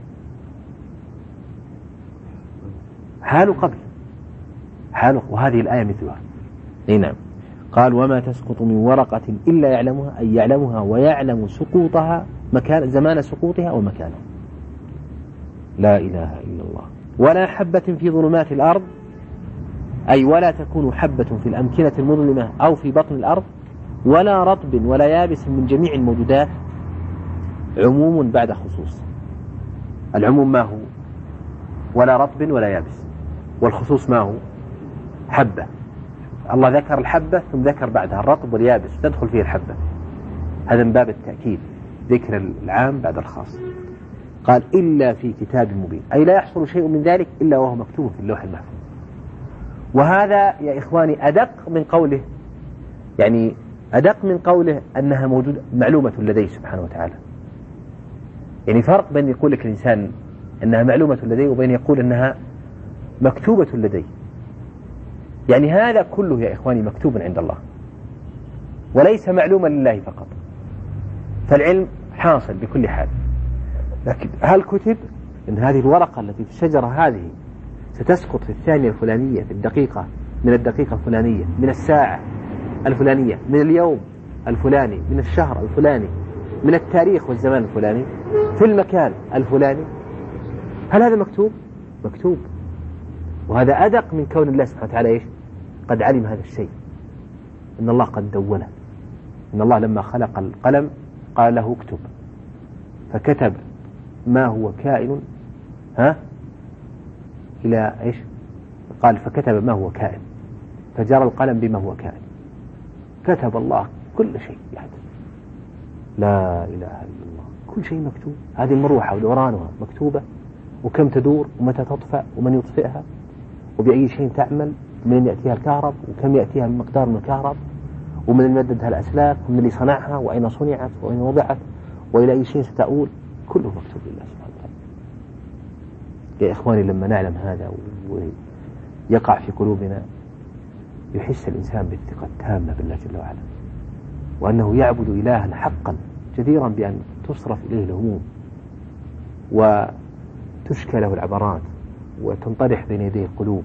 Speaker 2: حاله قبل، حاله. وهذه الآية مثلها. أي نعم. قال وما تسقط من ورقة إلا يعلمها أي يعلمها ويعلم سقوطها مكان زمان سقوطها ومكانها. لا إله إلا الله. ولا حبة في ظلمات الأرض أي ولا تكون حبة في الأمكنة المظلمة أو في بطن الأرض ولا رطب ولا يابس من جميع الموجودات. عموم بعد خصوص. العموم ما هو؟ ولا رطب ولا يابس. والخصوص ما هو؟ حبة. الله ذكر الحبة ثم ذكر بعدها الرطب واليابس تدخل فيه الحبة. هذا من باب التأكيد، ذكر العام بعد الخاص. قال إلا في كتاب مبين أي لا يحصل شيء من ذلك إلا وهو مكتوب في اللوح المحفوظ. وهذا يا إخواني أدق من قوله، يعني أدق من قوله أنها موجودة معلومة لديه سبحانه وتعالى. يعني فرق بين يقول لك الإنسان أنها معلومة لديه وبين يقول أنها مكتوبة لديه. يعني هذا كله يا إخواني مكتوب عند الله وليس معلوما لله فقط، فالعلم حاصل بكل حال. لكن هل كتب أن هذه الورقة التي في الشجرة هذه ستسقط في الثانية الفلانية في الدقيقة من الدقيقة الفلانية من الساعة الفلانية من اليوم الفلاني من الشهر الفلاني من التاريخ والزمان الفلاني في المكان الفلاني؟ هل هذا مكتوب؟ مكتوب. وهذا أدق من كون الله سبحانه وتعالى إيش؟ قد علم هذا الشيء، إن الله قد دوله. إن الله لما خلق القلم قال له اكتب، فكتب ما هو كائن إلى إيش؟ قال فكتب ما هو كائن فجرى القلم بما هو كائن. كتب الله كل شيء يحدث. لا إله إلا الله. كل شيء مكتوب. هذه المروحة ودورانها مكتوبة، وكم تدور ومتى تطفأ ومن يطفئها وبأي شيء تعمل، من يأتيها الكهرب وكم يأتيها من مقدار من الكهرب ومن يمددها الأسلاك ومن اللي صنعها وأين صنعت وأين وضعت وإلى أي شيء ستؤول، كله مكتوب لله سبحانه وتعالى. يا إخواني لما نعلم هذا ويقع في قلوبنا يحس الإنسان بالثقة التامة بالله جل وعلا. وأنه يعبد إلها حقا جديرا بأن تصرف إليه الهموم وتشكى له العبرات وتنطرح بين يديه القلوب،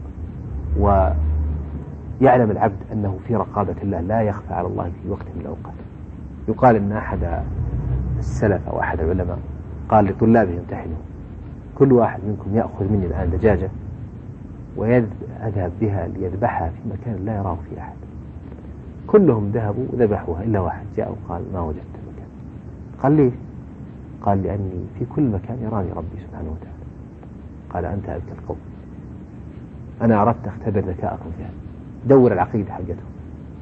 Speaker 2: ويعلم العبد أنه في رقابة الله لا يخفى على الله في وقت من الأوقات. يقال أن أحد السلف أو أحد العلماء قال لطلابه يمتحنوا: كل واحد منكم يأخذ مني الآن دجاجة ويذهب بها ليذبحها في مكان لا يراه فيه أحد. كلهم ذهبوا وذبحوها إلا واحد جاء وقال: ما وجدت مكان. قال: ليه؟ قال: لأني في كل مكان يراني ربي سبحانه وتعالى. قال: أنت أذكى القوم، أنا أردت أختبر ذكاءكم فيها. دور العقيدة حقتهم،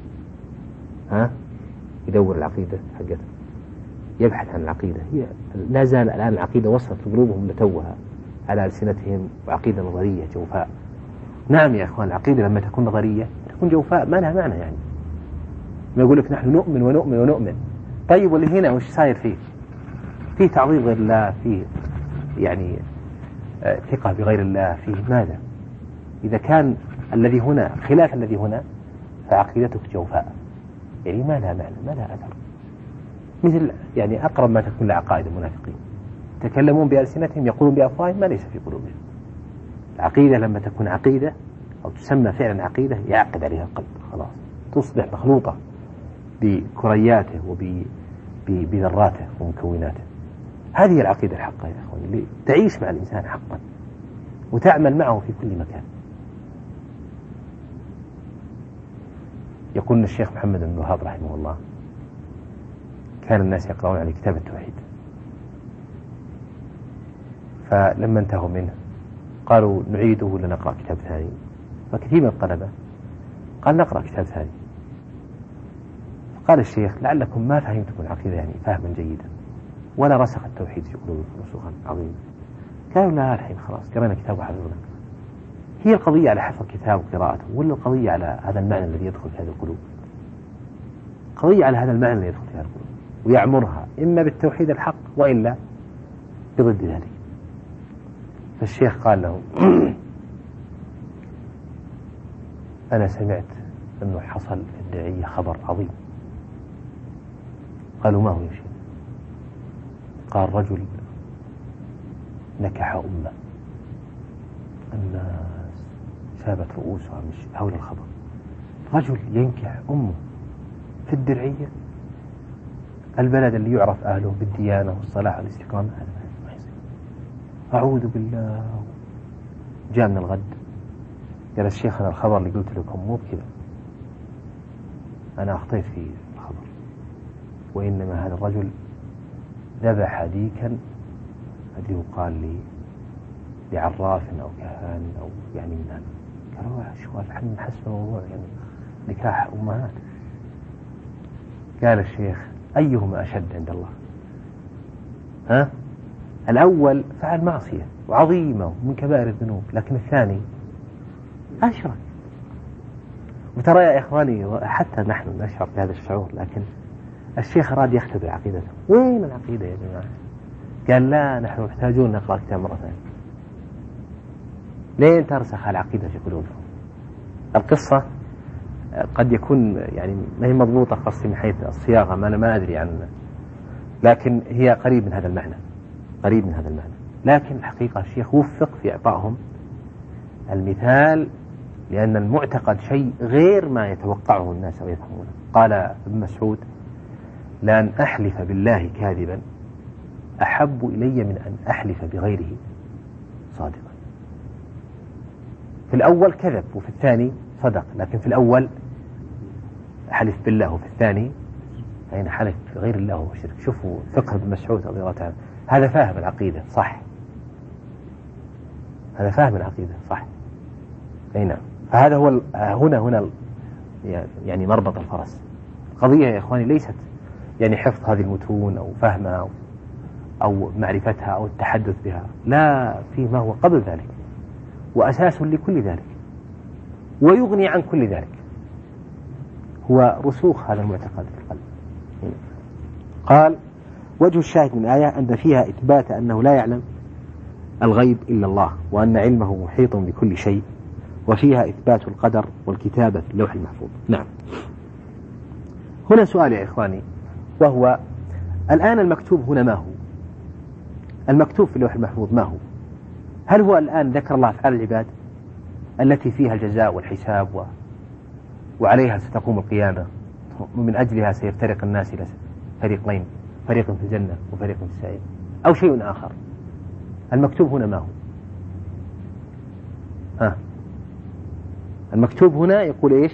Speaker 2: يدور العقيدة حقتهم، يبحث عن العقيدة. هي لا زال الآن العقيدة وصلت قلوبهم لتوها على ألسنتهم، وعقيدة نظرية جوفاء. نعم يا أخوان، العقيدة لما تكون نظرية تكون جوفاء ما لها معنى. يعني ما يقول لك نحن نؤمن ونؤمن ونؤمن. طيب واللي هنا وش صاير فيه؟ فيه تعظيم غير الله، فيه يعني ثقة بغير الله، فيه ماذا؟ إذا كان الذي هنا خلاف الذي هنا فعقيدتك جوفاء، يعني ما لها معنى، ما لها أثر. مثل يعني أقرب ما تكون لعقائد المنافقين، يتكلمون بألسنتهم يقولون بأفواههم ما ليس في قلوبهم. العقيدة لما تكون عقيدة أو تسمى فعلا عقيدة يعقد عليها القلب، خلاص تصبح مخلوطة بكرياته وبذراته ومكوناته. هذه العقيدة الحقة يا أخوان، اللي تعيش مع الإنسان حقا وتعمل معه في كل مكان. يقول الشيخ محمد بن الوهاب رحمه الله: كان الناس يقرؤون على كتاب التوحيد، فلما انتهوا منه قالوا: نعيده ولا نقرأ كتاب ثاني؟ فكثير من الطلبة قال: نقرأ كتاب ثاني. قال الشيخ: لعلكم ما فهمتم العقيدة يعني فهما جيدا، ولا رسخ التوحيد في قلوبكم رسوخا عظيما. قالوا: لا، الحين خلاص قرأنا كتاب وحفظنا. هي القضية على حفظ كتاب وقراءته، ولا القضية على هذا المعنى الذي يدخل في هذه القلوب؟ قضية على هذا المعنى الذي يدخل في هذه القلوب ويعمرها إما بالتوحيد الحق وإلا بضد ذلك. فالشيخ قال لهم: أنا سمعت أنه حصل في الداعية خبر عظيم. قالوا: ما هو يا شيخ؟ قال: رجل نكح أمه، الناس ثابت رؤوسها مش حول الخبر. رجل ينكح أمه في الدرعية، البلد اللي يعرف أهله بالديانة والصلاح والاستقامة، هذا ما يصير. أعوذ بالله. جاء من الغد قال: الشيخ أنا الخبر اللي قلت لكم مو بكذا، أنا أخطيت في الخبر، وإنما هذا الرجل ذبح ديكا الذي يقال لي لعراف أو كهان أو يعني من هذا. قالوا: شو الحين نحس الموضوع يعني نكاح أمهات. قال الشيخ: أيهما أشد عند الله؟ الأول فعل معصية وعظيمة من كبائر الذنوب، لكن الثاني أشرك. وترى يا إخواني حتى نحن نشعر بهذا الشعور، لكن الشيخ أراد يختبر عقيدته. وين العقيدة يا جماعة؟ قال: لا، نحن محتاجون نقرأ كتاب مرة ثانية لين ترسخ العقيدة في قلوبهم. القصة قد يكون يعني ما هي مضبوطة قصدي من حيث الصياغة، ما أنا ما أدري عنها، لكن هي قريب من هذا المعنى، قريب من هذا المعنى. لكن الحقيقة الشيخ وفق في إعطائهم المثال، لأن المعتقد شيء غير ما يتوقعه الناس أو يفهمونه. قال ابن مسعود: لأن أحلف بالله كاذبا أحب إلي من أن أحلف بغيره صادقا. في الأول كذب وفي الثاني صدق، لكن في الأول حلف بالله وفي الثاني أين حلف بغير الله وهو شرك. شوفوا فقه ابن مسعود رضي الله تعالى، هذا فاهم العقيدة صح، هذا فاهم العقيدة صح. أي نعم. فهذا هو هنا يعني مربط الفرس. قضية يا إخواني ليست يعني حفظ هذه المتون أو فهمها أو معرفتها أو التحدث بها، لا، فيما هو قبل ذلك وأساس لكل ذلك ويغني عن كل ذلك، هو رسوخ هذا المعتقد في القلب. قال: وجه الشاهد من الآية أن فيها إثبات أنه لا يعلم الغيب إلا الله، وأن علمه محيط بكل شيء، وفيها إثبات القدر والكتابة في اللوح المحفوظ. نعم. هنا سؤال يا إخواني، وهو الآن المكتوب هنا ما هو؟ المكتوب في اللوح المحفوظ ما هو؟ هل هو الآن ذكر الله أفعال العباد التي فيها الجزاء والحساب وعليها ستقوم القيامة ومن أجلها سيفترق الناس إلى فريقين، فريق في الجنة وفريق في السعير، أو شيء آخر؟ المكتوب هنا ما هو؟ المكتوب هنا يقول إيش؟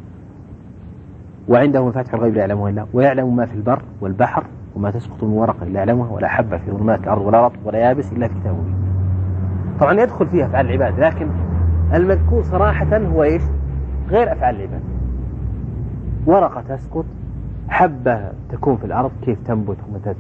Speaker 2: وعنده مفاتيح الغيب لا يعلمها إلا هو ويعلم ما في البر والبحر وما تسقط من ورقة لا يعلمها ولا حبة في ظلمات الأرض ولا رطب ولا يابس إلا في كتاب مبين. طبعا يدخل فيها أفعال العباد، لكن المذكور صراحة هو إيش؟ غير أفعال العباد. ورقة تسقط، حبة تكون في الأرض، كيف تنبت ومتى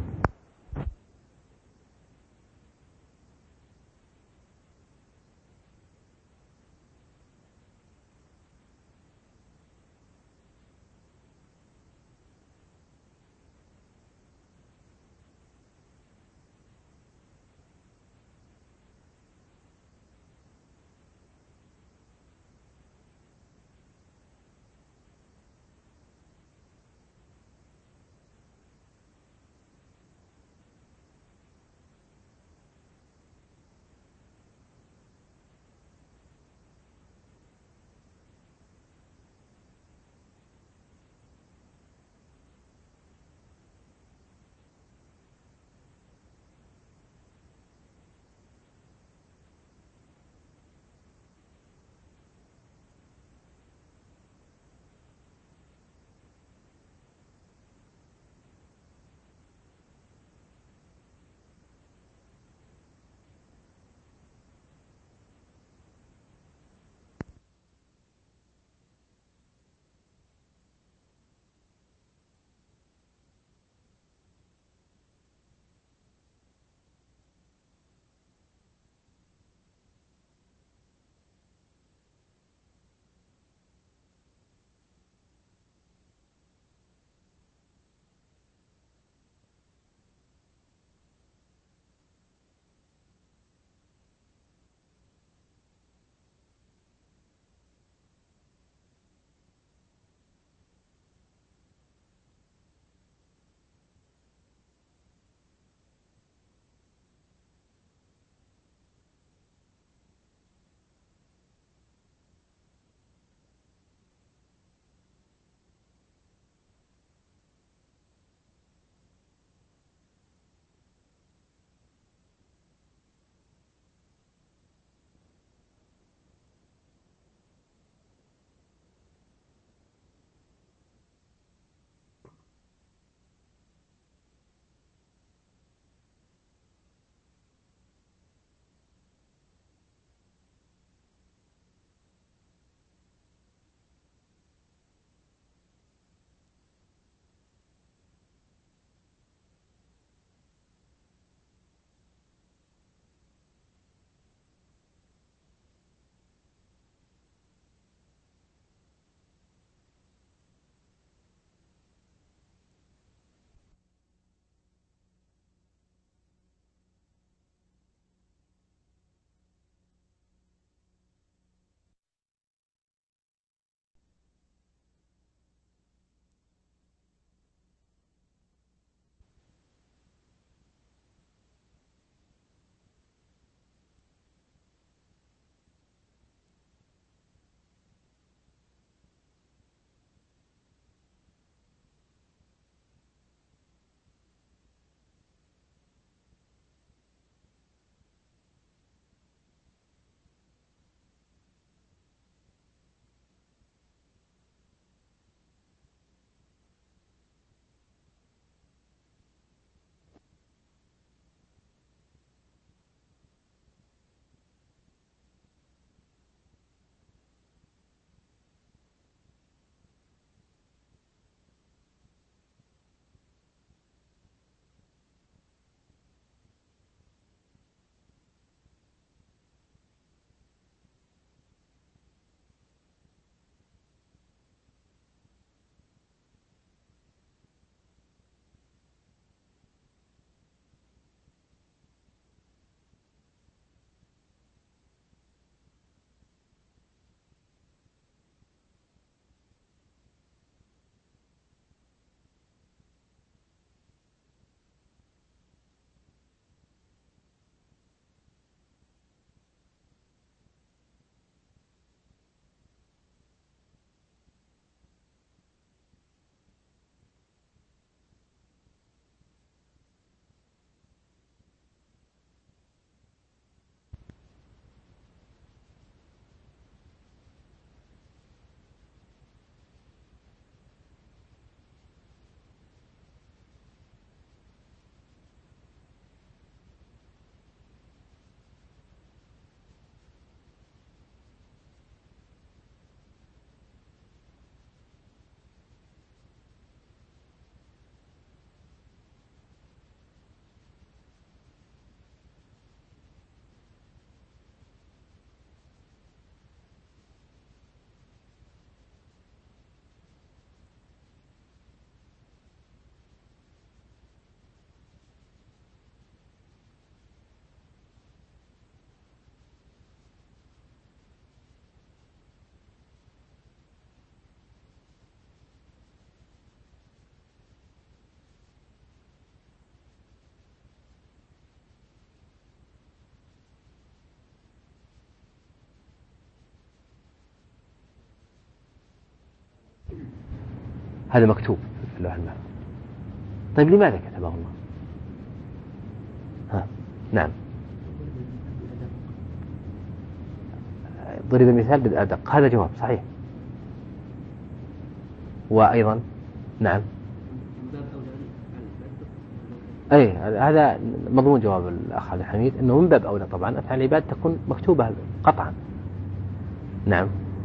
Speaker 2: هذا مكتوب في اللوح المحفوظ. طيب لماذا كتبه الله؟ نعم، ضرب المثال بالأدق، هذا جواب صحيح. وأيضا نعم، أي هذا مضمون جواب الأخ عبد الحميد، أنه من باب أولى طبعا أفعال العباد تكون مكتوبة قطعا. نعم.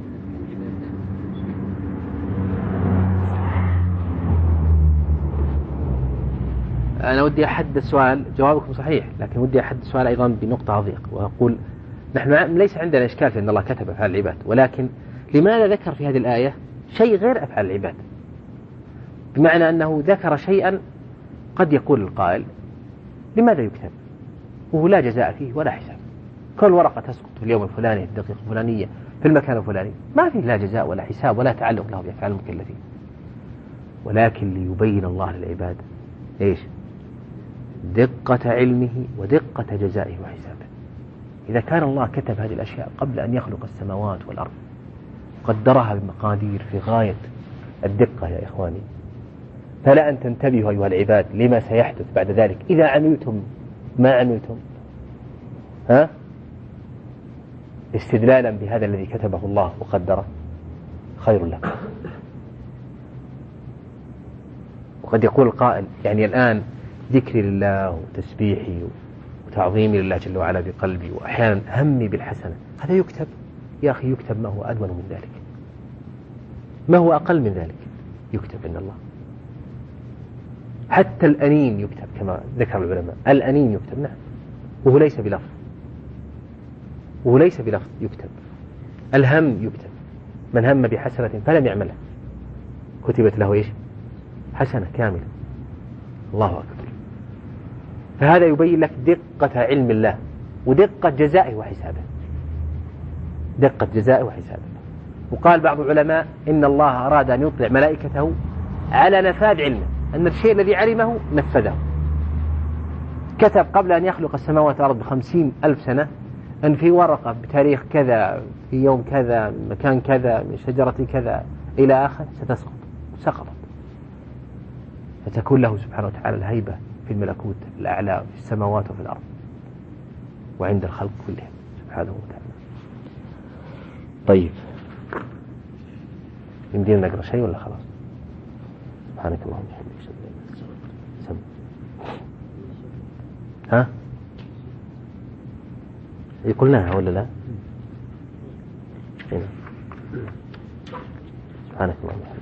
Speaker 2: أنا ودي أحدد السؤال، جوابكم صحيح، لكن ودي أحدد السؤال أيضا بنقطة أضيق، وأقول نحن ليس عندنا إشكال في أن الله كتب أفعال العباد، ولكن لماذا ذكر في هذه الآية شيء غير أفعال العباد؟ بمعنى أنه ذكر شيئا قد يقول القائل لماذا يكتب وهو لا جزاء فيه ولا حساب؟ كل ورقة تسقط في اليوم الفلاني في الدقيقة الفلانية في المكان الفلاني ما فيه لا جزاء ولا حساب ولا تعلق له بأفعال المكلفين، ولكن ليبين الله للعباد إيش؟ دقة علمه ودقة جزائه وحسابه. إذا كان الله كتب هذه الأشياء قبل أن يخلق السماوات والأرض قدرها بمقادير في غاية الدقة يا إخواني، فلا أن تنتبهوا أيها العباد لما سيحدث بعد ذلك إذا عملتم ما عملتم، استدلالا بهذا الذي كتبه الله وقدره خير لكم. وقد يقول القائل يعني الآن ذكري لله وتسبيحي وتعظيمي لله جل وعلا بقلبي وأحيانا همي بالحسنة، هذا يكتب يا أخي، يكتب ما هو أدون من ذلك، ما هو أقل من ذلك يكتب عند الله. حتى الأنين يكتب كما ذكر العلماء، الأنين يكتب نعم، وهو ليس بلفظ، وهو ليس بلفظ يكتب. الهم يكتب، من هم بحسنة فلم يعملها كتبت له إيش؟ حسنة كاملة. الله أكبر. فهذا يبين لك دقة علم الله ودقة جزائه وحسابه، دقة جزائه وحسابه. وقال بعض العلماء إن الله أراد أن يطلع ملائكته على نفاذ علمه، أن الشيء الذي علمه نفذه. كتب قبل أن يخلق السماوات والأرض ب50,000 سنة أن في ورقة بتاريخ كذا في يوم كذا مكان كذا من شجرة كذا إلى آخر ستسقط، سقطت، فتكون له سبحانه وتعالى الهيبة في الملكوت الأعلى في السماوات وفي الأرض وعند الخلق كلهم سبحانه وتعالى. طيب يمدينا نقرأ شيء ولا خلاص؟ سبحانك اللهم وبحمدك سم. ها قلناها ولا لا؟ سبحانك اللهم